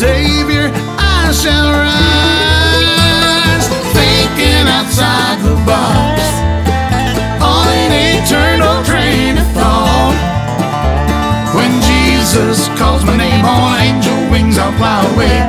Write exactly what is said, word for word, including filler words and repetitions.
Savior, I shall rise. Thinking outside the box on an eternal train of thought. When Jesus calls my name on angel wings, I'll fly away